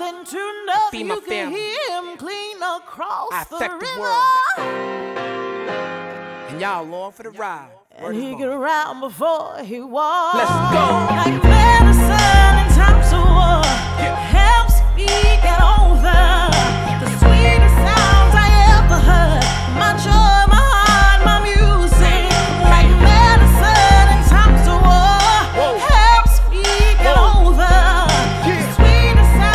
something to know. Feed my You can family. hear him clean across I the affect the river. world. And y'all along for the ride. And Word is he bond. get around before he walks. Let's go. Like medicine in times of war. Yeah.